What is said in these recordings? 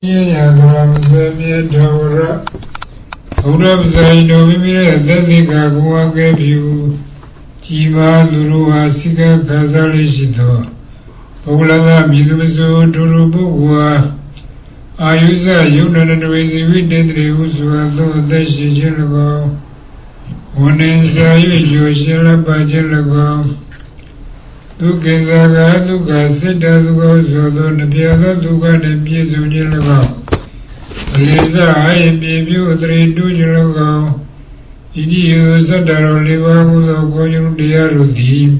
Yagramsamyadhavara Udabzaino Vimira Dadika Guagabu Jiva Duruha Sika Kazalishito Pulada Midumisu Durubua Ayusa Yunanawisi Videndri Usuato Dashi Jelago Unensa Yujoshila Bajelago Dukezaga Duka Sita Duka Zodo Napiada Duka Nepisu Jelago Leza I may view 3 Dujelago Idi Sadaro Liva Mulo Diarudi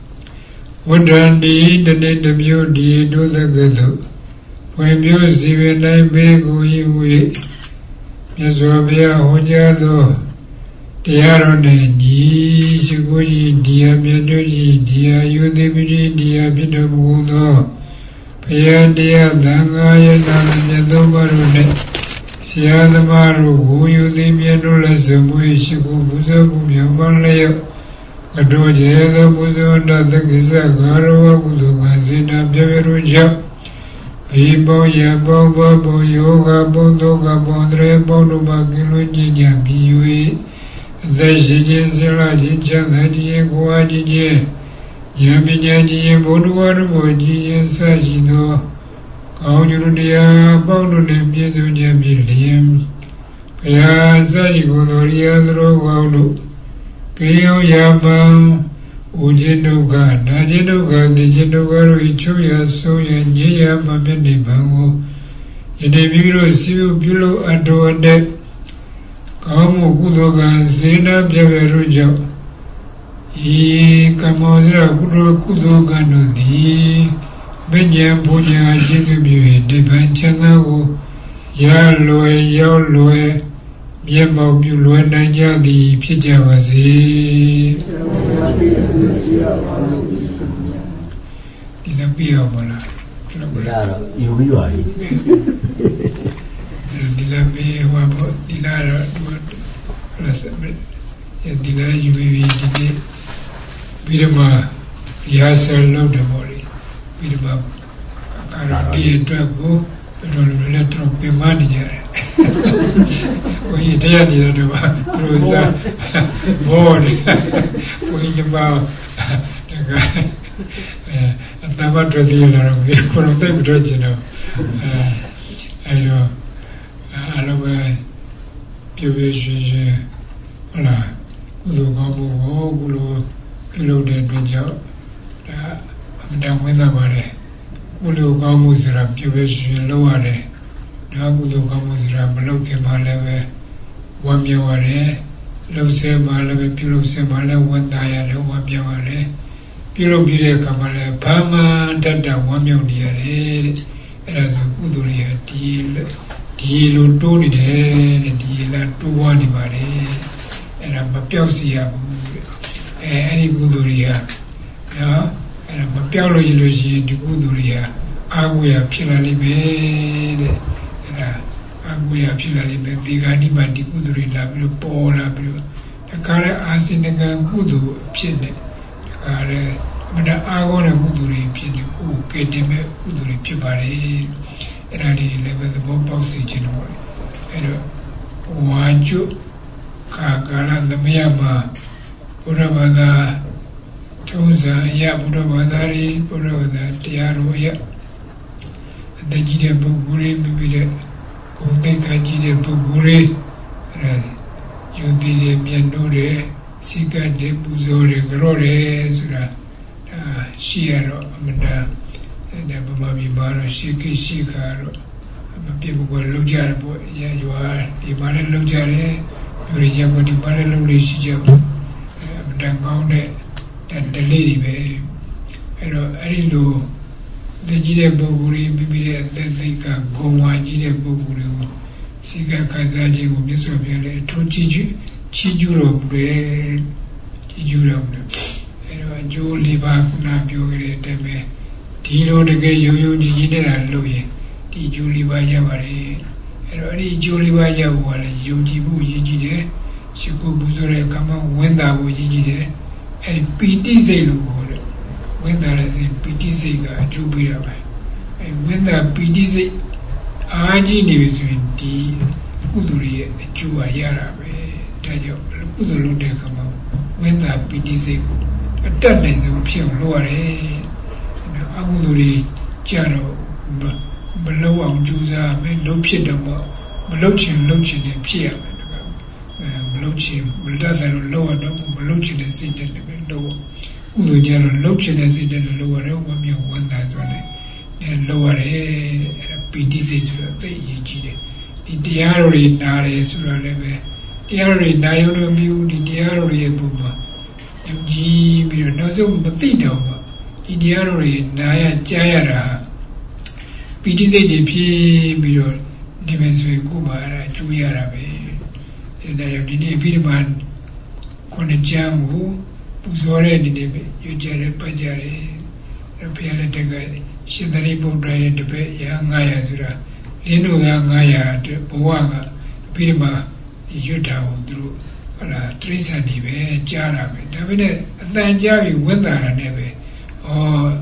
Udandi the net of you do the Gado when you see when I beg you Yaswabia Hojado Diarone Ji Shiguji Dia Miadoji Dia Udibiji Dia Pitabudo Paya Dia Dangaya Namadobarune Siadamaru, who you the Miadolas, and we shiku Buza Bumiamalaya, a doja, the Buzunda, the Gizagaro, Guzina, Beveruja, Bibo, Yabo, Babo, Yoga, Bondoga, Bondre, Bonuba, Giluja, Biwe, the Shijin Sela, Jinja, Naji, Guaji, Yamijaji, Bonuar, Boji, Sajino. Kaujudia, Bono Nembizu Jabilium, Paya Sajigoria, Drogano, Kio Yama, Ujinuga, Najinuga, the Jinuga, Ichuya, Soya, Nia, Mameni Bango, in a Miro, Siu, Pilo, Adoade, Kamu Kudoga, Zena, Javeruja, E. Kamozra, Kudoga, no, D. Benjam Puja Jibu, the Banchanago, Yaloe, Yaloe, Yamo Bulo, Nanja, the Pijavazi, Dilapia Bola, you are Dilabe, Wabo, Dilara, Dilara, you will be Bidama, Yasser, Love the Body. Bidaba Karadi Trago, the letter of the manager. When you tell you through some board, when about the guy at the matter dealer of the Konotem Dragino. I know, I know, Pubish, Ola, Ulugabu, Ulu, Ulu, the job. Down with the body. Ulu Gamuzra, Pubish, Loare, Nabudu Gamuzra, Bloke Maleve, Wamiaware, Lose Maleve, Pilo Semale, 1 dial, Wamiaware, Pilo Bide Kamale, Pama, Tata, Wamiaware, as a Guduria deal, Tony, deal, 2 anybody, and I'm a Pelsia, any Guduria. And a Piology de Guduria, Aguia Pilalibe, Aguia Pilalibe, Biganiba di Guduri, Lablu, Pola, the Kara Asinaga Gudu, Pine, the Kara, Mada Agona Guduri, Pine, who Ketime, Guduri, Pibari, and I did level the bomb of Sichinori. And Wanju, Kakala, the Miyama, Uravada. Toza ya Budavadari, Budavada, Tiaroya, the Jide Buguri, Bibida, Kundeka Jide Buguri, Judi de Mianure, Sika de Buzore, Grore, Shiaro, Amanda, and Abamabi Baro, Shiki Shikaro, people were Lujar, yeah, you are, the Mara Lujare, Yurijago, the Mara Lulisija, Dangaune. And the lady, I don't know the Jide Boguri, Bibi, and then they can go on Jide Boguri, Sika Kazaji, Misobia, Chijuro, Chijuro, and Joe Liva, Napio, Teme, Tino, the gay you, General Louis, the Juliva Yavari, and only Juliva Yawa, Yojibu, Jide, Shiku Buzore, come on, when that was Jide. And PTZ when there is a PTZ Jubira, and when the PTZ Aji Niviswinti, Uduri, Jua Yarabe, Tajo, Udulu Kama, when the PDC, a ton is a pure lower, Aguduri, Jaro, Below Juza, Lopshidama, Melochin, Lochin, and Pia, Melochin, Melada lower, Melochin and sit in the lower. Udo Jaro, Lochin and sit in the lower, one that's one. Lower PDC to the Yiji. The diary Nare Suraleve, diary Nayono View, the diary Buma, Yuji Miranozum Batino, the diary Naya Jayara, PDC de P. Miro, Dimenswe Kumara, Chuyarabe, and I have the Vidman Konajamu, Puzore, the Yujare Pajare, Rapiana Tegay. Shindari Bodra and the Bay, Yangaya Zura, Lino Yangaya, Boanga, Pirma, Utah, through Trisa Nive, Jara, Davide, then Javi, Wenda and Neve, or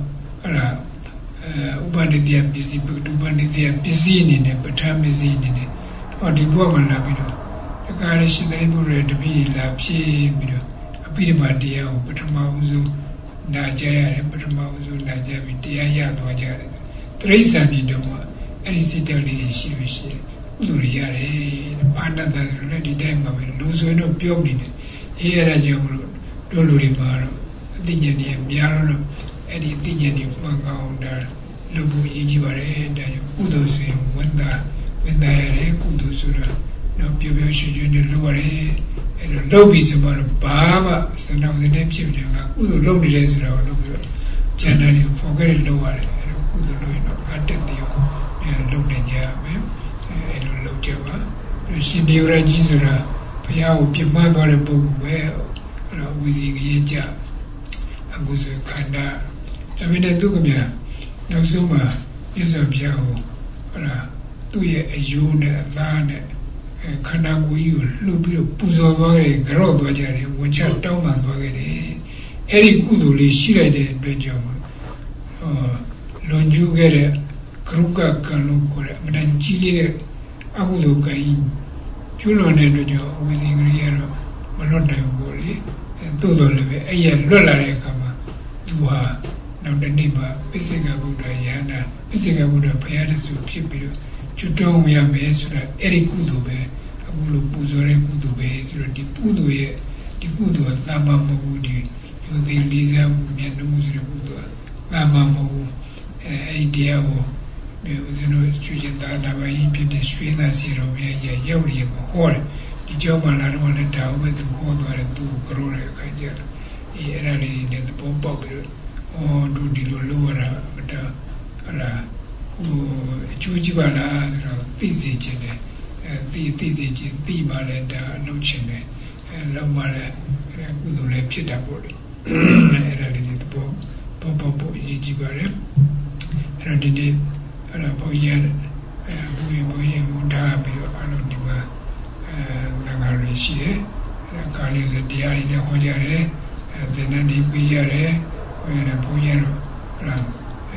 Ubanidia busy, Ubanidia busy in it, but time is in it, or the woman Labido. The guy is Shindari Bodra to be Lapsi, a Pirma Dia, Patamauzu. Najaya, Patamauzu, Najavi, Dia, Dwaja, Teresa Nidoma, and is Italy, she was Uriare, Panda, the ready dame of Luzo, no Piomini, here a Jomro, Dolurimaro, Dignani, Miano, and the Dignani Manga, Lubu Ijivare, Udos, when the Aire, Kudusura, no Pioshi Junior Luare. And the lobbies about Baba, so now the name of the lobby days around generally forget lower and who the low attend the low in Yam and low Java. She knew Rajizura, Payao, Pimama, and Bogu, well, with Yeja, and was a Kanda. I mean, I took him no summa, yes, of Yahoo, 2 years a June, Lana. Kanagu, Lubu, Puzo, Garo, which are Toman, Eric Uduli, Shire, Benjamin, Lonju get a Kruka Kanukura, Manchili, Agudu Gain, Julon and with Ingriero, Malonda Boli, and Todo Leve, Aya Lola Kama, Duha, now the neighbor, Pisiga Buddha Yana, Pisiga Buddha Pianis, Chipido. Chuton we are measured at Eric Udube, Abulu Puzore Udube, the Pudu, the Pudu, Lama Mogudi, you the Liza, Mianuzi Budu, Lama Mogu, Idea, you know, Chujan Dava, impudent Swina Zero, Yori, or the German I want to down with the water and do Corona Kajar, really the Bob, or do the lower, but Jujibala, Tizicine, Tizicin, Timalenda, Nucine, and Lomala, Gudule Pitabori, and the Popo Yijibare, and the name Boyan, Boyan Mutabi, Anodima, Nagarishi, Kali the Diarina Hojare, and the Nandi Bijare, and a Boyan.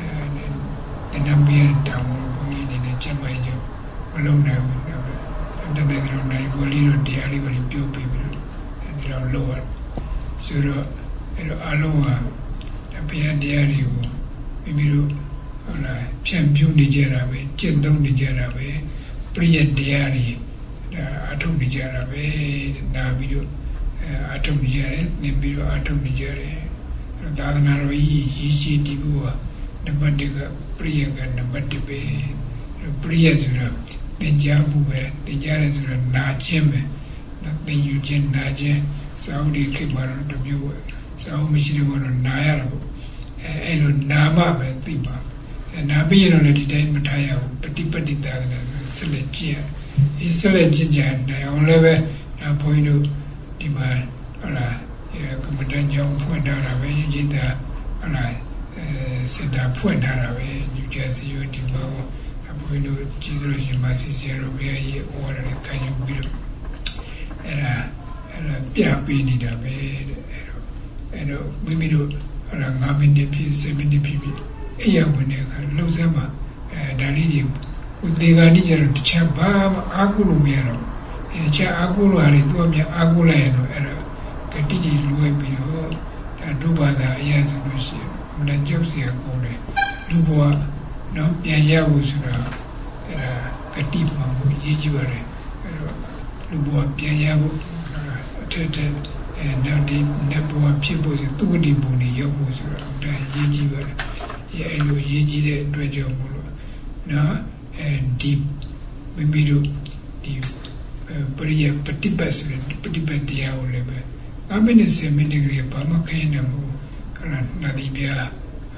The Nambian town in a Chamayo, alone and the Netherlands, Golino, the Aliva, Pure people, and they are lower. So, Aloha, the Pian Diario, Mimiru, Champion Nigerabe, Chendon Nigerabe, Priyan Diari, Atom Nigerabe, Navido, Atom Nigere, Nibiru Atom Nigere, Daganaro, Yichi Dibua. The Bandiga, Priyaga, the Bandibe, Priyazura, the Jabu, the Jarazura, Najim, the Eugene Naje, Saudi Kibar, the viewer, Saumishima, Nayarabo, and Nama, and Tiba, and Nabi on the day Mataya, Petipati, Selegia, is Selegia, and I only point to demand, Commandant John point out a way in the said that point out away, New Jersey, you devour a point of Chigros in my sincere way, or a kind of bit and a Pia Bini da bed, and women are a gamin de P 70 people. A young one, Lozama, Dalini, Udegani jaro chaba agulu mero. Cha agulu hari tu amya agula eno era katidi luwe biyo duba da ayaza lusi. Muna joksi agule. Duba no pianya usura era katip mamu yijibare. Duba pianya tete nadi nebuwa pibo se tukudi buni yobu usura da yijibare. Ya eno yijide dwejo mulu. Na deep mimiru di periya petipas dia oleh be. Kami ni seminari apa makai namu kerana nadi biar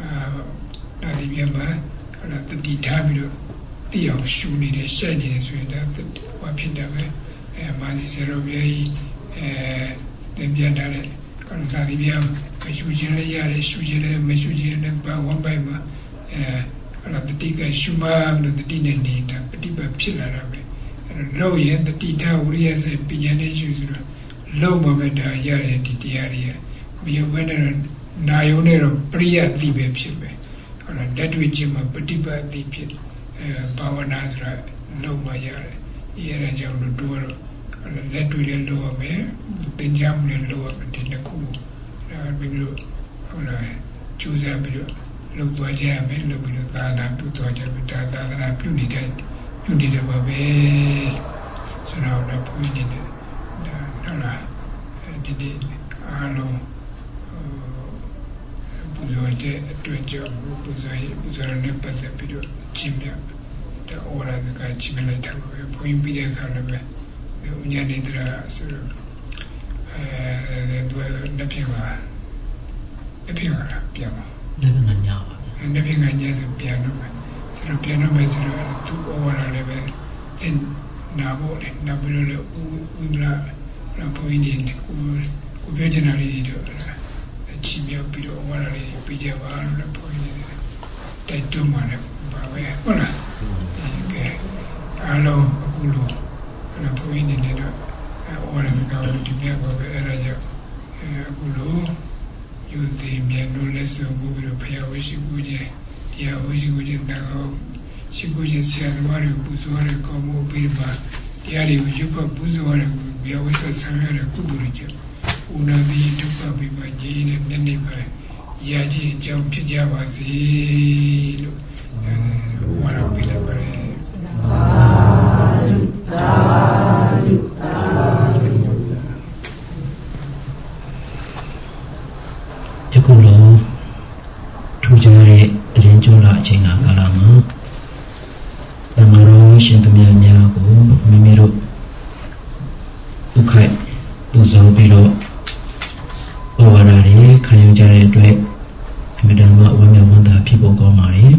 mah kerana tadi tahu dia suni deh saya ni sudah wapindah be masih serobiai dia dari kerana nadi biar sujian ya sujian mesujian bawa mah kalau ketika semua menurut ini ni dah ketika berjalan ramai, lalu yang tidak uriya saya pinjam justru lalu memang ya di tiada, biar mana nayonero pria di berjalan, kalau datu cuma ketika di bawa nazar lalu mayar, ia raja dua, kalau datu dia lalu me, tenjam dia lalu di nak biru, kalau cuza biru. Log tu aja me log biru tanah tu aja benda tanah piu ni dah babe senau dah piu ni dah lah jadi alo buzo aja tu aja buzo ni pada piu cimnya dah orang dekat cimnya dah piu piu kan lah unya ni dah suruh dua napiwa piawa Nabi nganya tu piano, suruh tu orang lebe, then nabo le ulah nabo ini ku berjalan di itu, cimia pido orang le pijak baru nabo ini, dah tu mana bawa mana, okay, alo ulu nabo ini ni orang kau cimia bawa raja ulu. Yudi mianu lesu buru paya usiguje dia usiguje tahu siguje siapa maru buzuare kamu birba dia ni ujupa buzuare biar wasa sampai kudurija unabi tupa biba jadi ni ba ya jadi jam kerja wasi orang bila ber Kalau tujuan terenjola cina kalama, namaro sentumianya aku memiru ukai uzau bilo awarari kayu jari dua medan mak wamnya wanda pibo komari,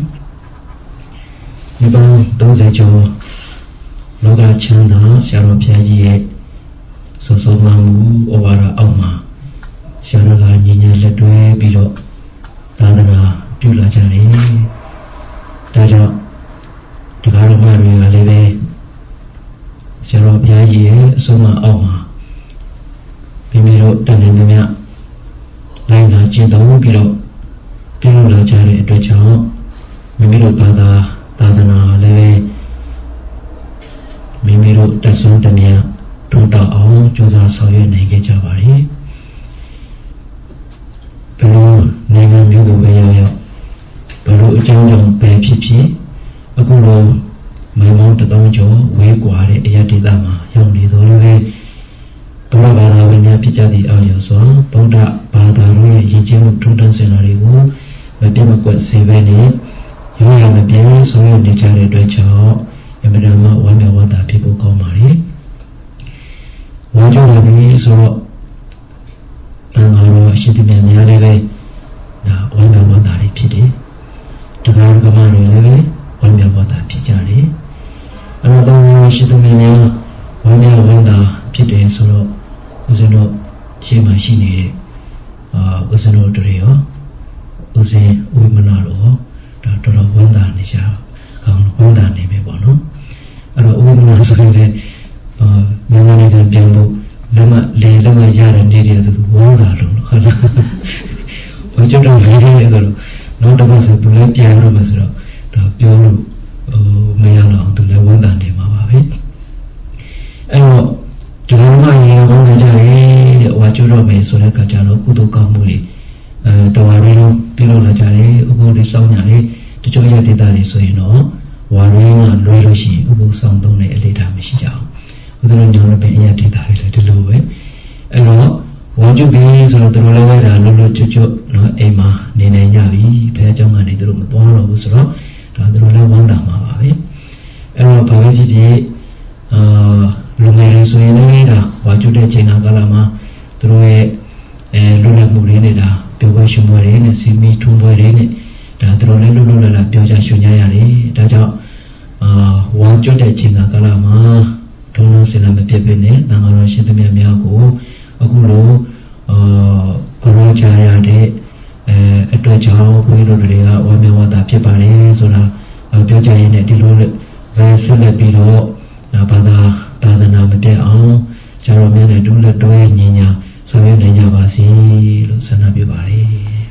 memang dosa jo loga canda siapa piaji sosok mamu awara awma. Siapa ganjinya ledue bilo tadana pula cari, dah kalau maru aleve siapa biaji semua awam, pemilu dan pemia lainlah cinta bilo lah cari dua jauh, pemilu pada tadana aleve, pemilu dasun temia tuntah awam jual soya naik jawari. Perlu dengan juga bayar, perlu jangan berpipi. Aku lo memang tetap jauh, wegua ada ia di dalam yang di dalam perlu pada banyak pijadi awal soal, pada pada ruang hijau tentang senariu, bagi makut sebeni, yang lebih soal dicari dua jauh, yang bernama wamnya wanda pibu komari, wajib lebih soal Tangaro situ biarnya lele, dah orang yang dari pidi, dengan kemarin lele, orang yang dari pijari. Anak tangaro situ biarnya orang yang dari pidi solo, usano cema sini, usano teriyo, usi uimanalo, dah tolong orang ni siapa, kalau orang ni memang, anak uimanalo sekali, memang ni kan biarmu. Lama jalan dia tu orang lalu, macam dah lama tu, nak dapat sebulan tiada masuk, dah pion, ရောက်တော့သူလည်းဝန်တန်နေမှာပါပဲအဲ့တော့ဒီလိုမှရေကောင်းကြရဲ့တဲ့ဝါကျွတော့မယ်ဆိုတဲ့အခါကျတော့ကုသိုလ်ကောင်းမှုတွေတော်ဝါရင်းလုံးပြုလုပ်လာကြတယ်ဥပုသ်တွေစောင်းကြတယ်တချို့ရဲ့ဒေသတွေဆိုရင်တော့ဝါရင်းကလွှဲလို့ရှိရင်ဥပုသ်စောင်းသုံးတဲ့အလေတာမရှိကြဘူးဥဒ္ဓညောင်းလည်းပဲအရာဒေသတွေလည်းဒီလိုပဲအဲ့တော့ဝါကျွပြီးဆိုတော့သူတို့လည်းပဲဒါလုံးလုံးချွတ်ချွတ်နော်အိမ်မှာနေနိုင်ကြပြီဘယ်အကြောင်းကနေသူတို့မသွားတော့ဘူးဆိုတော့ဒါသူတို့လည်းဝမ်းသာမှာပါပဲအဲ့တော့ဘာပဲဖြစ်ဖြစ်လူငယ်တွေဆိုရင်လည်းဒါဝါကျွတဲ့ချိန်ကာလမှာသူတို့ရဲ့လူလတ်မှုတွေနဲ့ဒါပြောပွဲရှင်ပွဲတွေနဲ့စီမီထုံးပွဲတွေနဲ့ဒါသူတို့လည်းလူလာပြောကြရှင်ကြရတယ်ဒါကြောင့်ဝါကျွတဲ့ချိန်ကာလမှာဒုံလုံးစင်လာမပြတ်ပဲနဲ့တန်ခါတော်ရှင်သမီးများကိုအခုလိုကရောချရတဲ့အတွက်ကြောင့်ဘုန်းကြီးတို့တွေကဝါမျက်ဝါတာဖြစ်ပါတယ်ဆိုတာပြောကြရင်းနဲ့ဒီလိုပဲဆက်လက်ပြီးတော့ဘာသာသာသနာမပြတ်အောင်ကျတော်များနဲ့ဒုလက်တွဲညီညာဆောင်ရွက်နိုင်ကြပါစေလို့ဆန္ဒပြုပါတယ်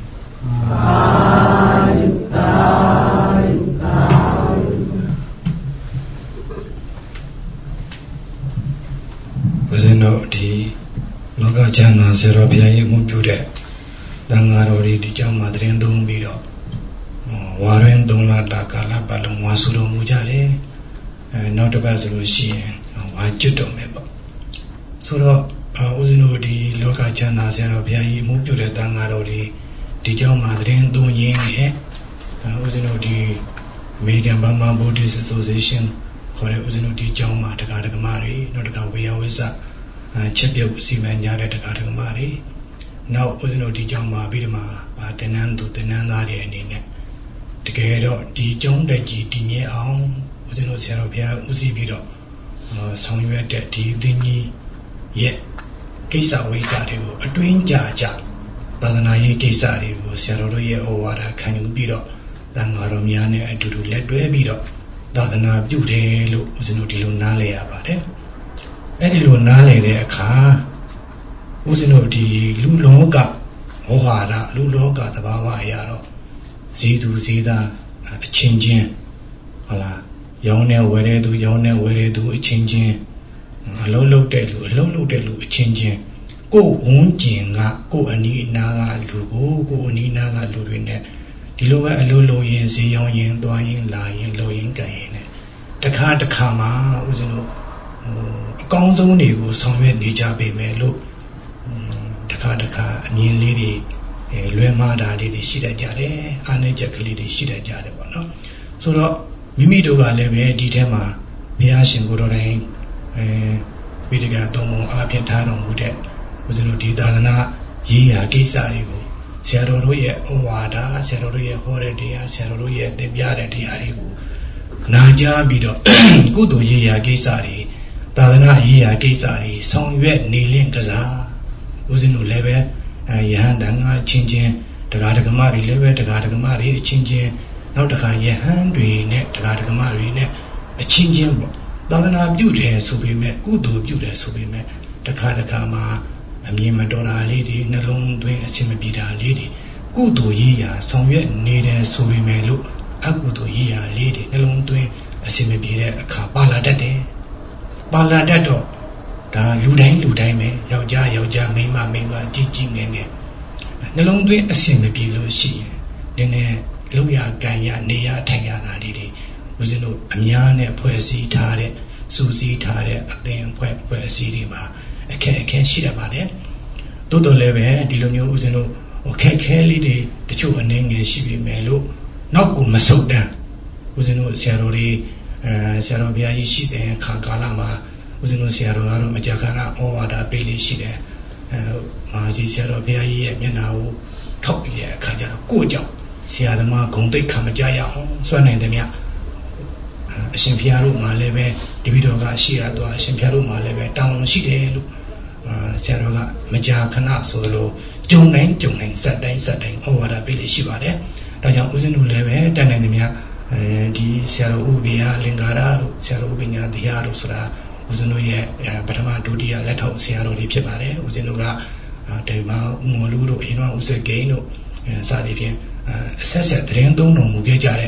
ဘုရားတို့ဒီလောကချမ်းသာဆရာတော်ဘုရားကြီးမှုပြုတဲ့တန်ဃာတော်တွေဒီကြောင့်မှတရင်သုံးပြီးတော့ဝါရင်3လတာကာလပတ်လုံးဝါဆူတော်မူကြတယ်နောက်တစ်ပတ်ဆိုလို့ရှိရင်ဝါကျွတ်တော်မယ်ပေါ့ဆိုတော့ဦးဇင်းတို့ဒီလောကချမ်းသာဆရာတော်ဘုရားကြီးမှုပြုတဲ့တန်ဃာတော်တွေဒီကြောင့်မှတရင်သုံးရင်းနဲ့ဦးဇင်းတို့ဒီ American Burma Buddhist Association ခေါ်တဲ့ဦးဇင်းတို့ဒီကြောင့်မှတရားဓမ္မတွေနောက်တစ်ခါဝေယဝိဇ္ဇချက်ပြုတ်စီမံကြတဲ့တရားဓမ္မတွေနောက်ဦးဇင်းတို့ဒီကြောင့်မှပြီးတော့မှတင်နန်းသူတင်နန်းသားတွေအနေနဲ့တကယ်တော့ဒီကျောင်းတက်ကြီးတည်မြဲအောင်ဦးဇင်းတို့ဆရာတော်ဘုရားဦးစီးပြီးတော့ဆောင်ရွက်တဲ့ဒီသင်ကြီးရဲ့ကိစ္စဝိစ္စတွေကိုအတွင်းကြကြသာသနာရေးကိစ္စတွေကိုဆရာတော်တို့ရဲ့ဩဝါဒခံယူပြီးတော့တန်ဃာတော်များနဲ့အတူတူလက်တွဲပြီးတော့သာသနာပြုတယ်လို့ဦးဇင်းတို့ဒီလိုနားလည်ရပါတယ်အဲ့ဒီလိုနားလည်တဲ့အခါဦးဇင်းတို့ဒီလူလောကမောဟရလူလောကသဘာဝအရာတော့ဇေသူဇေသားအချင်းချင်းဟုတ်လားရောင်းနေဝယ်တဲ့သူရောင်းနေဝယ်တဲ့သူအချင်းချင်းအလုံးလုံးတဲ့လူအလုံးလုံးတဲ့လူအချင်းချင်းကိုယ်ဝန်းကျင်ကကိုယ်အနီးအနားကလူကိုယ်အနီးအနားကလူတွေနဲ့ဒီလိုပဲအလိုလိုရင်ဈေးရောင်းရင်သွားရင်လာရင်လိုရင်ကြရင်နဲ့တခါမှဦးဇင်းတို့အကောင်းဆုံးတွေကိုဆောင်ရွက်နေကြပေမဲ့လို့တခါအမြင်လေးတွေလွဲမှားတာလေးတွေရှိတတ်ကြတယ်အားနည်းချက်ကလေးတွေရှိတတ်ကြတယ်ပေါ့နော်ဆိုတော့မိမိတို့ကလည်းပဲဒီထဲမှာဘုရားရှင်ကိုယ်တော်တိုင်ဝိတကသုံးပုံအားဖြင့်ထားတော်မူတဲ့ဦးဇင်းတို့ဒီသာသနာရေးရာကိစ္စတွေကိုဆရာတော်တို့ရဲ့ဩဝါဒဆရာတော်တို့ရဲ့ဟောတဲ့တရားဆရာတော်တို့ရဲ့သင်ပြတဲ့တရားတွေကိုနာကြားပြီးတော့ကုသိုလ်ရေးရာကိစ္စတွေသာသနာရေးရာကိစ္စတွေဆောင်ရွက်နေလင့်ကစားဦးဇင်းတို့လည်းပဲယဟန်တန်ငါချင်းချင်းတရားဓမ္မတွေလည်းပဲတရားဓမ္မတွေအချင်းချင်းနောက်တစ်ခါယဟန်တွေနဲ့တရားဓမ္မတွေနဲ့အချင်းချင်းပေါ့သာသနာပြုတယ်ဆိုပေမဲ့ကုသိုလ်ပြုတယ်ဆိုပေမဲ့တခါမှာအမြင်မတော်တာလေးတွေနှလုံးသွင်းအဆင်မပြေတာလေးတွေကုသိုလ်ရေးရာဆောင်ရွက်နေတယ်ဆိုပေမဲ့လို့အကုသိုလ်ရေးရာလေးတွေနှလုံးသွင်းအဆင်မပြေတဲ့အခါပါလာတတ်တယ်ပါလာတတ်တော့ဒါလူတိုင်းပဲယောက်ျားမိန်းမကြီးငယ်နှလုံးသွင်းအဆင်မပြေလို့ရှိရင်နည်းနည်းလောက်ရကန်ရနေရထိုင်ရတာလေးတွေဦးဇင်းတို့အများနဲ့ဖွဲ့စည်းထားတဲ့စူးစီးထားတဲ့အသင်းဖွဲ့အစည်းတွေမှာအခက်ရှိတတ်ပါတယ်တိုးတော်လည်းပဲဒီလိုမျိုးဦးဇင်းတို့ခက်ခဲလေးတွေတချို့အနေငယ်ရှိပြီမယ်လို့နောက်ကိုမဆုတ်တမ်းဦးဇင်းတို့ဆရာတော်တွေဆရာတော်ဘုရားကြီးရှိတဲ့ခါကာလမှာဦးဇင်းတို့ဆရာတော်ကတော့မကြာခဏဩဝါဒပေးလေးရှိတယ်မာကြီးဆရာတော်ဘုရားကြီးရဲ့မျက်နှာကိုထောက်ပြီးတဲ့အခါကျတော့ကိုယ့်ကြောင့်ဆရာသမားဂုံတိတ်ခံမကြရအောင်စွန့်နိုင်တယ်မြတ်အရှင်ဘုရားတို့မှာလည်းပဲတပည့်တော်ကရှိရတော့အရှင်ဘုရားတို့မှာလည်းပဲတောင်းရှိတယ်လို့ဆရာတော်ကမကြာခဏဆိုလို့ကြုံတိုင်းစက်တိုင်းဩဝါဒပေးလေးရှိပါတယ်ဒါကြောင့်ဦးဇင်းတို့လည်းပဲတန်နိုင်တယ်မြတ်ဒီဆရာတော်ဥပိယလင်္ကာရတို့ဆရာတော်ဥပညာတရားတို့ဆိုတာဦးဇင်းတို့ရဲ့ပထမဒုတိယလက်ထောက်ဆရာတော်တွေဖြစ်ပါတယ်ဦးဇင်းတို့ကဒီမှာဦးမော်လူတို့အရင်ကဦးစကိန်းတို့စသည်ဖြင့်အဆက်တရင်သုံးတော်မူခဲ့ကြတဲ့ယ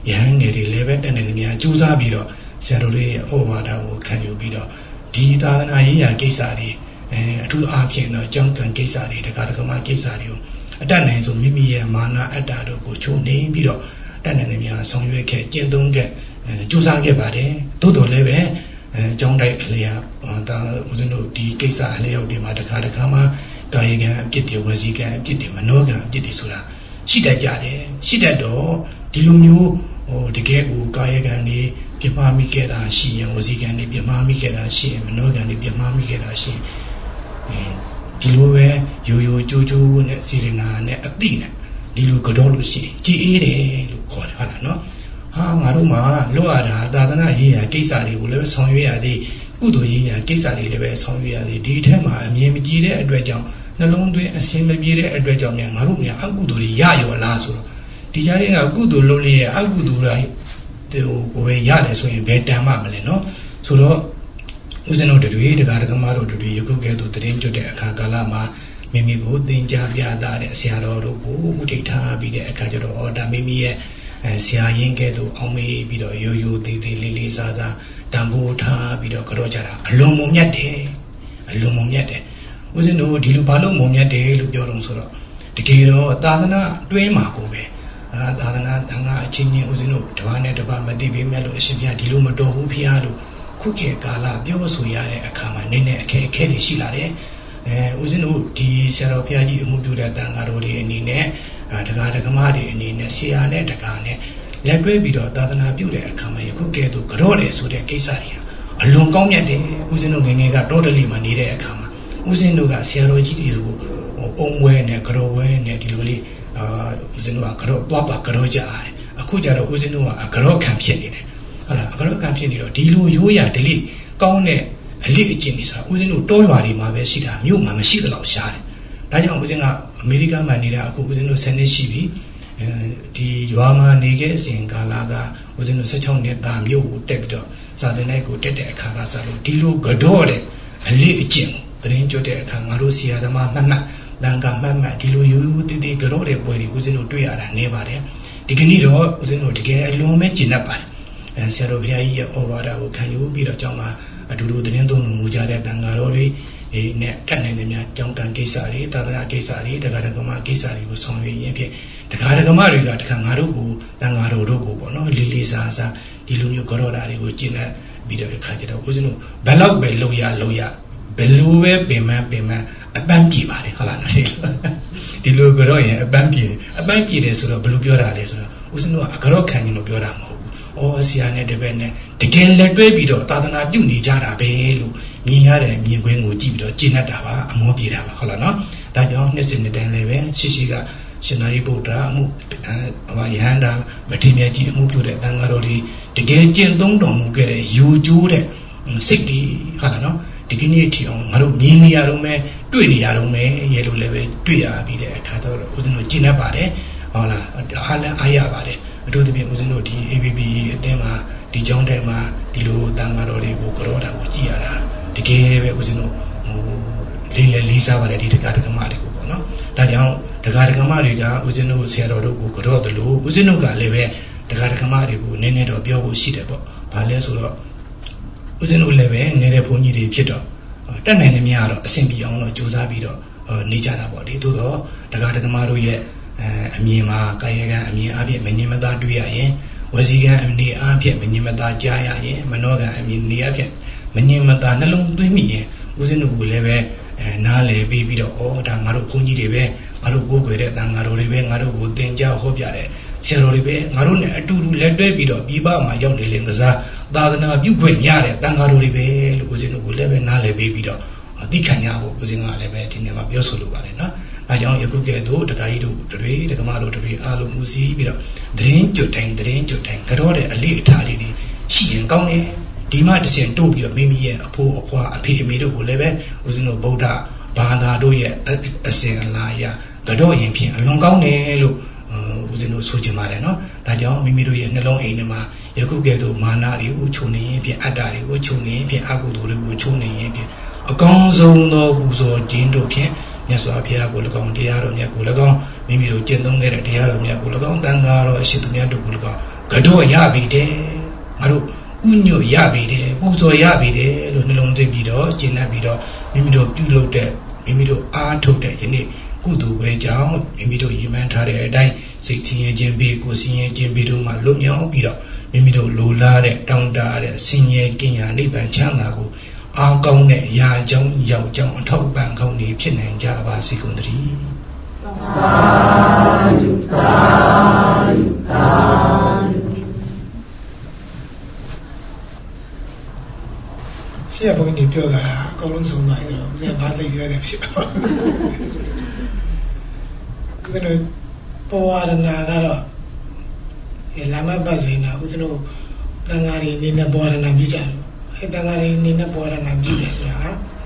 Yang level and then Jusa Bido, Saturday over that can you be Dita and Aya Kesari, two Arkin, Junk and Kesari, the Karakama Kesario. A done so Mimi Mana at Dado, Chu name Bido, then enemy some you can don't get Jusa Gebade, Todo Leve, John Lea, the Kesa Leo de Matakarakama, Gayaga, get the Waziga, get the Manoga, get the Sura. She that Jade, she that door, Dilumu. Oh, the gate will Gayagani, Pimami get a she, and was he can be a mammy get a she, and no can be a mammy get a she. Diluwe, Juju, Net Sirina, Net Athena, Dilu Godolusi, G. Call her, no? Ha, Maruma, Loada, Dadana here, Kesari, will ever song we are the Udoyi, Kesari, the song we are the Ditema, and Yemiji at Redjam, the long way, and same maybe at Redjam, and Marumia, Aguduri, Yayo, Lazo. Dijari a good lolly, a good right to way yard so you bet them no? So, who's an order to eat the Garagamaro to do you could get to the danger de Kakalama, Mimi good danger, Yada, Siaro, Udita, be the Akajaro, or the Mimi, Sia Yinke to Omi, Bido, Yoyo, the Lily Zaza, Dambuta, Bido Karojara, Alum Yate, Alum Yate. Was it no Dilupalo Momiate, look your own solo. The Kiro, Dana, Dwayne Makobe. Dana Danga Chini Uzino, Tavana Tabama Divi Melo, Sibia Diluma Dohu Piado, Cookie Gala, Biosuyare, Akama, Nene, Kelly Silare, Uzino, T. Serapiadi, Mudura Dangarodi, Nine, Tagagamadi, Nine, Siane, Takane, Legwe Bido, Dana Bude, Akama, Cookie to Carole, Suria Kesaria, a long comedy, Uzino Nega, totally Manire Akama, Uzino Sierra Gidi, Omwe, Necrowe, Netiluli. Uzino a caro, Papa Caroja, a Kujaro Uzino a caro campaign. A caro campaign, Dilu, Yuya, Deli, Gone, a little Jimmisa, Uzino, Dolvari, Mavesida, Mu Mamashida outside. Dayan Uzina, America Manila, Uzino Seneshibi, the Yuama Neges in Galaga, Uzino Sachon, Damu, Debdo, Sadenego, Dede, Kagasaro, Dilu, Gadore, a little Jim, the Ranger de Kangarusia, the Mama. Danga Mamma, Dilu, you did the Garore, where he was in Utuya, never. The Ganiro was in Utige, a low mentionapa. And Serovia over can you be a Jama, a Duru the Nendo Mujare Dangarori, a Canania, Jonkan Kesari, Tadana Kesari, the Garagama Kesari was on the Garagamari got Kangaru, Dangaro Rogo, no Lili Zaza, Dilu Corora, Ugina, Bida Kajita, Uzino, Bello, Loya, Belluwe, Bema. A banky body, Halana. The Lugoroy, a banky, sort of blue Biorales, was no a caro canyon of Bioramo, or Siane de Bene, the Gen let baby do, Tadana, Duni Jara Belu, Niare, Miwing, Jibido, Jinadava, a Mobira, Halana, that young nest in the Denleve, Sisiga, Shinari Buddha, Wayanda, Matimia, Mupu, Dangaroli, the Gen Dong get a huge jure, 60, Halano. Dignity on Maru Mini Arume, Dui Arume, Yellow Leve, Duya, be the Cator, Uzino Gina Bade, or Hala Ayabade, do the Uzino, the ABB, Dema, the John Dema, the Lu Dangaroli, Bukoroda, Ujiara, the Gave Uzino, Lisa, Valadi, the Gatagamarico, no? That young, the Gatagamariga, Uzino, Sierra, Bukoro, the Lu, Uzinoga Leve, the Gatagamarico, Nene or Bio Shidabo, Paleso. Uzino Leve, Nereponi de Pido, Dan Enemiaro, Simbion, Josabido, Nijana body, Tudo, the Gatagamaro yet, Amima, Kayaga, Ami, Menimada Duya, Waziga, and the Apia, Menimada Jaya, Manoga, and the Apia, Menimada Nalum Dumi, Uzino Leve, Nale, baby, or Dangaro Puni de Maru Gugre, Dangaro Rive, Maru Danger, Hobiare, Cerro Rive, Marune, Duru, Led Babido, Biba, my young Lingaza. Dagana, you went yare, Dangaru Rive, Uzino Leve, Nale Babido, Dicanya, Uzina Leve, in Nema Biosoluarena. I don't you could get do the Gaidu, the Ray, the Gamaro, the Ray, Alu Musi, drain to tank, Carore, a little tally, she and Gone, Dima de Santopia, Mimi, a poor, a pyramid, Leve, Uzino Boda, Banda Doya, a Saint Laya, Gadoyan Pin, a long gown, Uzino Sujimareno, Raja, Mimido, and a long enema. You could get to Manari, Uchuni, Adari, Uchuni, Aguduri, Uchuni, a gonzo no buzo, Jindo Pien, Yasapia, Gulagon, Diaro, Yakulagon, Mimido, Jendong, Diaro, Yakulagon, Dangaro, Shitumia, Gulagon, ကတော့ရပြီတဲ့ငါတို့ဥညွတ်ရပြီတဲ့ပူဇော်ရပြီတဲ့လို့နှလုံးသွင်းပြီးတော့ကျင့်တတ်ပြီးတော့မိမိတို့ပြုလုပ်တဲ့မိမိတို့အားထုတ်တဲ့ယနေ့ကုသိုလ်ပဲကြောင့်မိမိတို့ရည်မှန်းထားတဲ့အတိုင်းစိတ်ဆင်းရဲခြင်းပြီးကိုယ်ဆင်းရဲခြင်းပြီးတို့မှလွတ်မြောက်ပြီးတော့မိမိတို့လိုလားတဲ့တောင်းတတဲ့ဆင်းရဲကင်းရာနိဗ္ဗာန်ချမ်းသာကိုအားကောင်းတဲ့အရာကြောင့်ရောက်ကြောင်းအထောက်ပံ့ကောင်းနေဖြစ်နိုင်ကြပါစေကုန်သတည်းသာဓုသာဓုသာဆရာဘုန်းကြီးပြောတာအကုန်လုံးဆုံးသွားပြီတော့ဦးဇင်းဘာသိရတယ်ဖြစ်ပါဦးဦးဇင်းတို့ပေါ်ဝါဒနာကတော့လာမပတ်စင်တာဦးဇင်းတို့တန်ဃာတွေအနေနဲ့ပေါ်ဝါဒနာပြုကြတယ်အဲတန်ဃာတွေအနေနဲ့ပေါ်ဝါဒနာပြုတယ်ဆိုတာ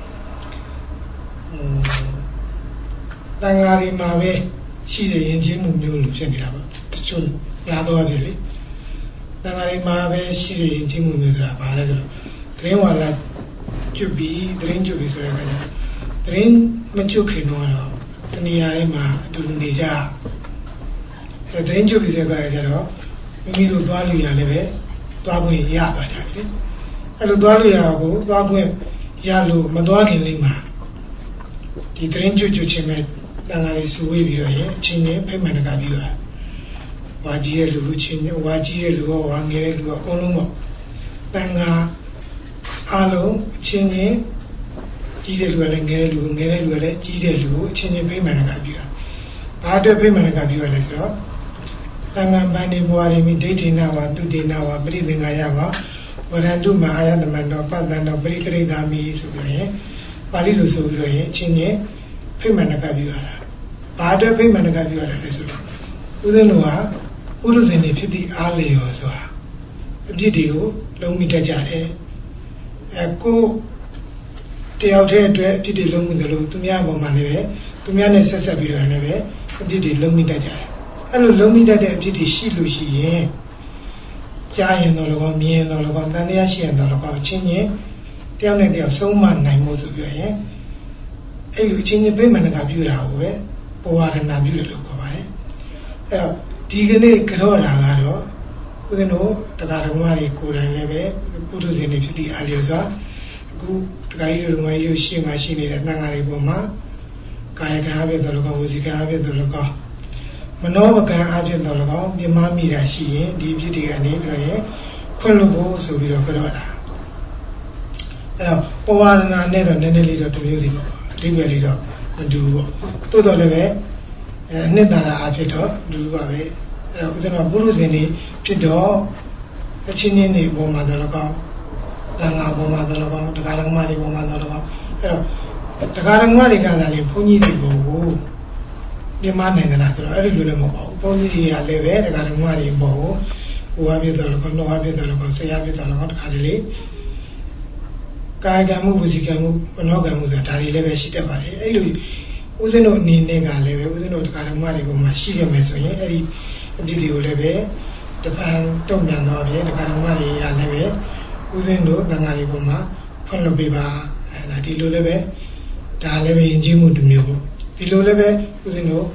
တန်ဃာတွေမှာပဲရှိတဲ့ယဉ်ကျေးမှုမျိုးလိုဖြစ်နေတာပေါ့တချို့များတော့ဖြစ်လေတန်ဃာတွေမှာပဲရှိတဲ့ယဉ်ကျေးမှုမျိုးဆိုတာဘာလဲဆိုတော့သတင်းဝါလာကျွတ်ပြီးသတင်းကျွတ်ပြီးဆိုတဲ့အခါကျသတင်းမကျွတ်ခင်တော့တနေရာတွေမှာအတူတူနေကြသတင်းကျွတ်ပြီးဆိုတဲ့အခါကျတော့မိမိတို့သွားလို့ရလည်းပဲသွားခွင့်ရသွားကြတယ်အဲ့လိုသွားလို့ရကိုသွားခွင့်ရလို့မသွားခင်လေးမှာဒီသတင်းကျွတ်ချင်းပဲတန်ခါလေးစုဝေးပြီးတော့ရင်အချင်းချင်းဖိမှန်တကာပြီးတော့ဝါကြီးရဲ့လူအချင်းချင်းဝါကြီးရဲ့လူရောဝါငယ်ရဲ့လူရောအကုန်လုံးပေါ့တန်ခါအားလုံးအချင်းချင်းကြီးတဲ့လူကလည်းငယ်တဲ့လူငယ်တဲ့လူကလည်းကြီးတဲ့လူကိုအချင်းချင်းဖိမှန်တကာပြီးတော့ဘာအတွက်ဖိမှန်တကာပြီးရလဲဆိုတော့တန်ခါပန်ဒီဘဝရိမိဒိဋ္ဌိနာဝသုတေနာဝပရိသင်္ခာယဝဝရန္တုမအာယတမန္တောပတ္တန္တောပရိကရိတာမိဆိုပြီးရင်ပါဠိလိုဆိုပြီးတော့ရင်အချင်းချင်းဖိမှန်တကာပြီးရတာဘာအတွက်ဖိမှန်တကာပြီးရလဲဆိုတော့ဦးဇင်းတို့ကဥဒ္ဒဇင်တွေဖြစ်သည့်အားလျော်ဆိုတာအပြစ်တွေကိုလုံးမိတတ်ကြတယ်ကိုတယောက်တည်းအတွက်အပြစ်တွေလုံးမိတယ်လို့သူများပေါ်မှာလည်းပဲသူများနဲ့ဆက်ဆက်ပြီးတော့လည်းပဲအပြစ်တွေလုံးမိတတ်ကြတယ်အဲ့လိုလုံးမိတတ်တဲ့အပြစ်တွေရှိလို့ရှိရင်ကြားရင်တော့လည်းမြင်တော့လည်းတန်တရားရှိရင်တော့လည်းအချင်းချင်းတယောက်နဲ့တယောက်ဆုံးမနိုင်မှုဆိုပြီးရင်အဲ့လိုအချင်းချင်းပြိမှန်ကပြုတာကိုပဲပဝါဒနာပြုတယ်လို့ခေါ်ပါတယ်အဲ့တော့ဒီကနေ့ကြော့တာကတော့ဦးဇင်းတို့တရားတော်မတွေကိုယ်တိုင်လည်းပဲပုထုဇဉ်တွေဖြစ်သည့်အားလျော်စွာအခုတရားကြီးတို့ငါကြီးတို့ရှေ့မှာရှိနေတဲ့သံဃာတွေပေါ်မှာကာယကံအဖြစ်တော်လည်းကောင်းဝစီကံအဖြစ်တော်လည်းကောင်းမနောပကံအဖြစ်တော်လည်းကောင်းပြမမိတာရှိရင်ဒီဖြစ်တွေကနေပြီးတော့ရင်ခွင့်လို့ဖို့ဆိုပြီးတော့ကြော့တာအဲ့တော့ပဝါဒနာနဲ့တော့နည်းနည်းလေးတော့တစ်မျိုးစီပေါ့အတိတ်ပဲလေးတော့မတူဘူးပေါ့တိုးတော်လည်းပဲနှစ်သာရအဖြစ်တော့လူလူပါပဲအဲ့တော့ဦးဇင်းကပုရုဇဉ်တွေဖြစ်တော့အချင်းချင်းတွေပေါ်မှာတော့လည်းကောင်းတန်ခါပေါ်မှာတော့လည်းကောင်းတရားဓမ္မတွေပေါ်မှာတော့လည်းကောင်းအဲ့တော့တရားဓမ္မတွေကလည်းဘုန်းကြီးတွေပေါ်ကိုပြမနိုင်တယ်လားဆိုတော့အဲ့ဒီလိုလည်းမဟုတ်ပါဘူးဘုန်းကြီးတွေကလည်းပဲတရားဓမ္မတွေပေါ်ကိုဟိုအဖြစ်တော့လည်းကောင်းတော့အဖြစ်တော့လည်းကောင်းဆရာဖြစ်တော့လည်းကောင်းတခါလေကာယကံမှုဝစီကံမှုမနောကံမှုဆိုတာဒါတွေလည်းပဲရှိတတ်ပါတယ်အဲ့လိုဦးဇင်းတို့အနေနဲ့ကလည်းပဲဦးဇင်းတို့တရားဓမ္မတွေပေါ်မှာရှိခဲ့မယ်ဆိုရင်အဲ့ဒီအပြစ်တွေကိုလည်းပဲတပံတုံ့ပြန်တော့ပြင်တရားဓမ္မတွေကလည်းပဲဦးဇင်းတို့သံဃာတွေပေါ်မှာဖွင့်လို့ပေးပါဒါဒီလိုလည်းပဲဒါလည်းပဲယဉ်ကျေးမှုတစ်မျိုးပေါ့ဒီလိုလည်းပဲဦးဇင်းတို့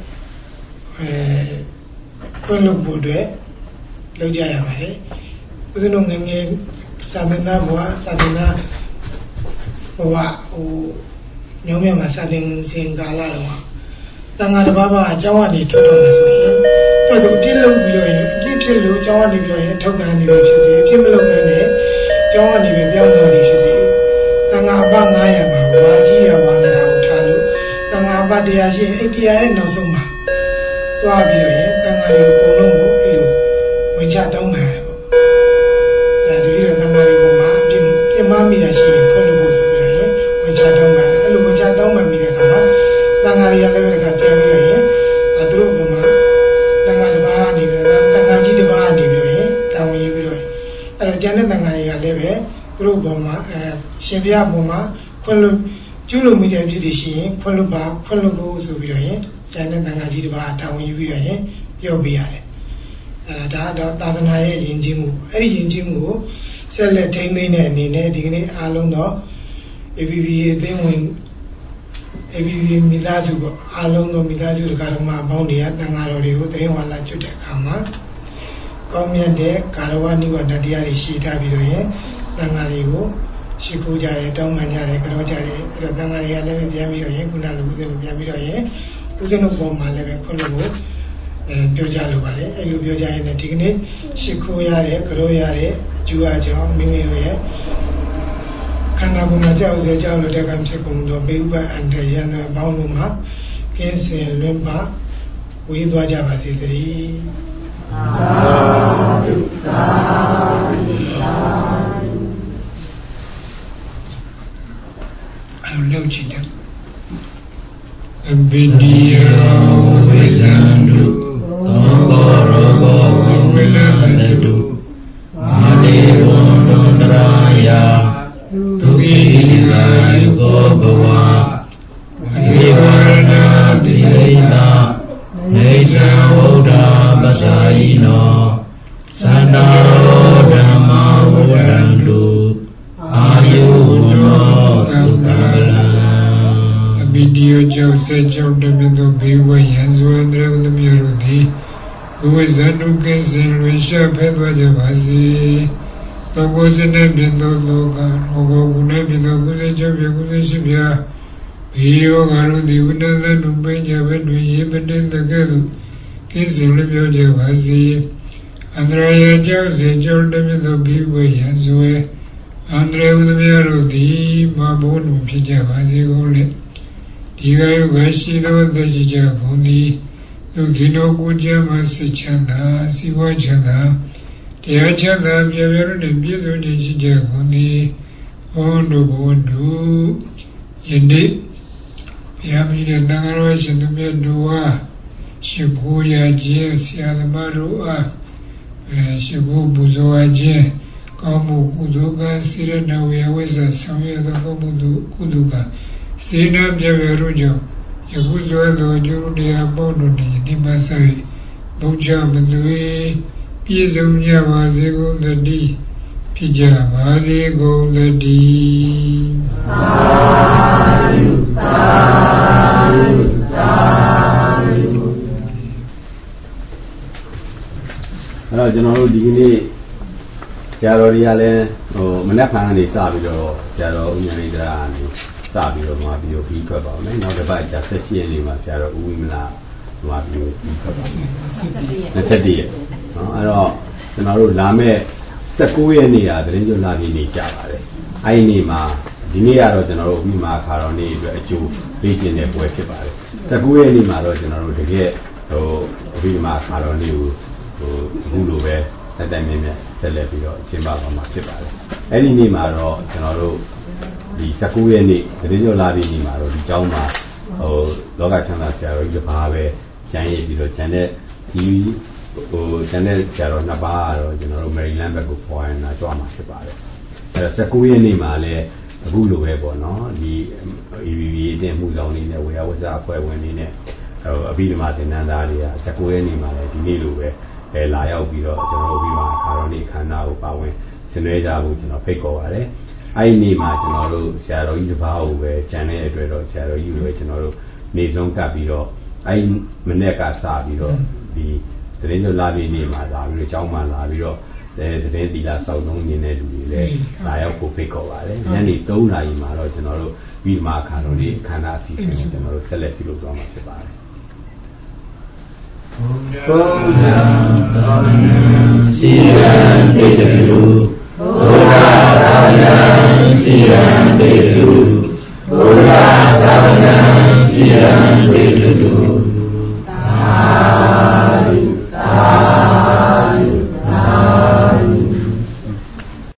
ဖွင့်လို့ဖို့အတွက်လုပ်ကြရပါတယ်ဦးဇင်းတို့ငယ်ငယ်သာသနာ့ဘဝသာသနာ့ဘဝမြောင်းမြမှာစတင်စဉ်ကာလတော့တန်ဃာတစ်ပါးပါအကြောင်းကနေထုတ်တော်မယ်ဆိုရင်အဲ့ဒါအပြစ်လုပ်ပြီးတော့ရင်အပြစ်ဖြစ်လို့အကြောင်းကနေပြီးတော့ရင်ထုတ်ကန်နေပဲဖြစ်စေအပြစ်မလုပ်နိုင်တဲ့အကြောင်းကနေပဲပြောင်းသွားသည်ဖြစ်စေတန်ဃာအပ900မှာဝါကြီးရဝါနေတာကိုထားလို့တန်ဃာအပ100ရှိရင်အဲ့100ရဲ့နောက်ဆုံးမှာသွားပြီးတော့ရင်တန်ဃာတွေအကုန်လုံးကိုအဲ့လိုဝင်ချတောင်းပန်ရတယ်ပေါ့ဒါတတိယတန်ဃာတွေပေါ်မှာအပြစ်မှားမိတာရှိရင်ဖွင့်လို့ဖို့ဆိုပြီးတော့ရင်ဝင်ချတောင်းပန်အဲ့လိုဝင်ချတောင်းပန်ပြီးတဲ့အခါမှာတန်ဃာတွေကလည်းပဲပြန်ပြီးတော့ရင်သူတို့ပုံမှာတန်ဃာတစ်ပါးနေပြီးတော့တန်ဃာကြီးတစ်ပါးနေပြီးတော့ရင်တာဝန်ယူပြီးတော့အဲ့တော့ကျန်တဲ့တန်ဃာတွေကလည်းပဲသူတို့ပုံမှာရှင်ဘုရားပုံမှာခွင့်လို့ကျွလို့မိတဲ့အဖြစ်တွေရှိရင်ခွင့်လို့ပါခွင့်လို့ဖို့ဆိုပြီးတော့ရင်ကျန်တဲ့တန်ဃာကြီးတစ်ပါးတာဝန်ယူပြီးတော့ရင်ပြောပေးရတယ်အဲ့ဒါတော့သာသနာရဲ့ယဉ်ကျေးမှုအဲ့ဒီယဉ်ကျေးမှုကိုဆက်လက်ထိန်းသိမ်းတဲ့အနေနဲ့ဒီကနေ့အားလုံးတော့ ABB အသိဝင်ABB မိသားစုပေါ့အားလုံးသောမိသားစုတရားဓမ္မအပေါင်းတွေကတန်ဃာတော်တွေကိုတရင်ဝါလာကျွတ်တဲ့အခါမှာကောင်းမြတ်တဲ့ကာရဝနိဗ္ဗာန်တရားတွေရှိထားပြီးတော့ရင်တန်ဃာတွေကိုရှိခိုးကြတယ်တောင်းပန်ကြတယ်ကြောကြတယ်အဲ့တော့တန်ဃာတွေကလည်းပြန်ပြီးတော့ရင်ခုနလိုဦးဇင်းတို့ပြန်ပြီးတော့ရင်ဦးဇင်းတို့ပေါ်မှာလည်းပဲခုနလိုပြောကြလိုပါလေအဲ့လိုပြောကြရင်လည်းဒီကနေ့ရှိခိုးရတဲ့ကြောရတဲ့အကျိုးအကြောင်းမိမိတို့ရဲ့ခန္ဓာကိုယ်မှာကြောက်စေကြောက်လို့တဲ့ကံဖြစ်ကုန်သောဘေးဥပအန္တရာယ်နဲ့ပေါင်းလို့မှာကင်းစင်လွတ်ပါဝေးသွားကြပါစေတည်းလောက်ချင်တယ်အဘိဓိယဝိဇန္တုသောကောရောဂောဝိလန္တုမာဒေဝံဒုန္တရာယဒုက္ခိကာယုကောဘဝဝိဝရဏတိဟိတာနေဇံဝုဒ္ဓပဇာယိနောသန္တာရောဓမ္မဝရန္တုအာယုနောသုခလံအဘိဓိယကျောက်ဆက်ကျောက်တမြတ်သောဘေဝယံဇဝန္တရသမီးတို့သည်ဝိဇန္တုကိစ္စင်လွင်ရှာဖဲသွားကြပါစေသောကိုစနေပြင်းသောလောကရောဂောကုဏပြင်းသောကုသိုလ်ကျော်ပြကုသိုလ်ရှိပြဘေယောဂါတို့သည်ဝိနသတုပိဉ္ဇဘတွင်ရေပတိတကဲ့သို့ကိစ္စင်လွင်ပြောကြပါစေအန္တရာယကျောက်စေကျောက်တမြတ်သောဘေဝယံဇဝေအန္တရာယသမီးတို့သည်မဘုံတွင်ဖြစ်ကြပါစေကုန်လေဒီကယုကရှိသောသက်ရှိကြကုန်သည်ဒုက္ခိနောကိုကြမှာစိတ်ချမ်းသာစီဝါချမ်းသာတရားချမ်းသာပြည့်ပြည့်နဲ့ပြည့်စုံခြင်းရှိကြကုန်သည်ဟောတို့ဘဝတို့ယနေ့ဘုရားမြတ်တန်ခါတော်ရှင်သူမြတ်တို့အားရှိခိုးရခြင်းဆရာသမားတို့အားရှိခိုးပူဇော်ခြင်းကောင်းမှုကုသိုလ်ကစေရနာဝေဝိဇ္ဇဆောင်ရသောကောင်းမှုတို့ကုသိုလ်ကစေနာပြည့်ပြည့်တို့ကြောင့်ယခုဆိုသောကျိုးတရားပေါင်းတို့နှင့်ဒီမှာဆိုင်ဘုရားမသွေပြည့်စုံကြပါစေကုန်သတည်းဖြစ်ကြပါစေကုန်သတည်းသာဓုသာဓုသာဓုအဲ့တော့ကျွန်တော်တို့ဒီကနေ့ဆရာတော်တွေကလည်းမနက်ဖြန်ကနေစပြီးတော့ဆရာတော်ဦးဉာဏ်လေးတရားကနေစပြီးတော့မှာပြီးတော့ပြီးထွက်ပါအောင်နော်နောက်တစ်ပတ်ကျ17ရက်နေ့မှာဆရာတော်ဦးဝိမလာမှာပြီးတော့ပြီးထွက်ပါမယ်21ရက်နော်အဲ့တော့ကျွန်တော်တို့လာမဲ့19ရက်နေ့ကသတင်းကြိုလာပြီးနေကြပါတယ်အဲ့ဒီနေ့မှာဒီနေ့ကတော့ကျွန်တော်တို့ဥပမာခါတော်နေ့အတွက်အကျိုးပေးခြင်းတဲ့ပွဲဖြစ်ပါတယ်19ရက်နေ့မှာတော့ကျွန်တော်တို့တကယ်ဥပမာခါတော်နေ့ကိုအခုလိုပဲတက်တက်မြင့်မြတ်ဆက်လက်ပြီးတော့ကျင်းပပါမှာဖြစ်ပါတယ်အဲ့ဒီနေ့မှာတော့ကျွန်တော်တို့ဒီ19ရက်နေ့တတိယလာပြီးနေ့မှာတော့ဒီကျောင်းမှာလောကချမ်းသာဆရာတော်ကြီးတစ်ပါးပဲကျန်ရည်ပြီးတော့ကျန်တဲ့ဒီကျန်တဲ့ဆရာတော်နှစ်ပါးကတော့ကျွန်တော်တို့မယ်ရီလန်းဘက်ကိုပေါ်ရနာကြွားမှာဖြစ်ပါတယ်အဲ့တော့19ရက်နေ့မှာလည်းအခုလိုပဲပေါ့နော်ဒီ ABB အတင်းမှုဆောင်နေနဲ့ဝေယဝဇ္ဇအဖွဲ့ဝင်နေနဲ့အဘိဓမ္မာသင်္นานသားတွေက19ရက်နေ့မှာလည်းဒီနေ့လိုပဲလာရောက်ပြီးတော့ကျွန်တော်တို့ပြီးမှခါတော်နေ့ခန္ဓာကိုပါဝင်ဆင်နွှဲကြဖို့ကျွန်တော်ဖိတ်ခေါ်ပါတယ်အဲ့ဒီနေ့မှာကျွန်တော်တို့ဆရာတော်ကြီးတစ်ပါးကိုပဲကျန်တဲ့အတွက်တော့ဆရာတော်ကြီးကိုပဲကျွန်တော်တို့နေဆုံးကပ်ပြီးတော့အဲ့မနေ့ကစပြီးတော့ဒီသတင်းကြလာပြီးနေ့မှာလာပြီးတော့ကျောင်းမှာလာပြီးတော့သတင်းသီလစောင့်သုံးနေတဲ့လူတွေလည်းလာရောက်ဖို့ဖိတ်ခေါ်ပါတယ်ညနေ3 နာရီမှာတော့ကျွန်တော်တို့ပြီးမှခါတော်နေ့ခန္ဓာအစီအစဉ်ကိုကျွန်တော်တို့ဆက်လက်ပြုလုပ်သွားမှာဖြစ်ပါတယ်ဘုရားသာမဏေစီရန်တေတုဘုရားသာယံစီရန်တေတုဘုရား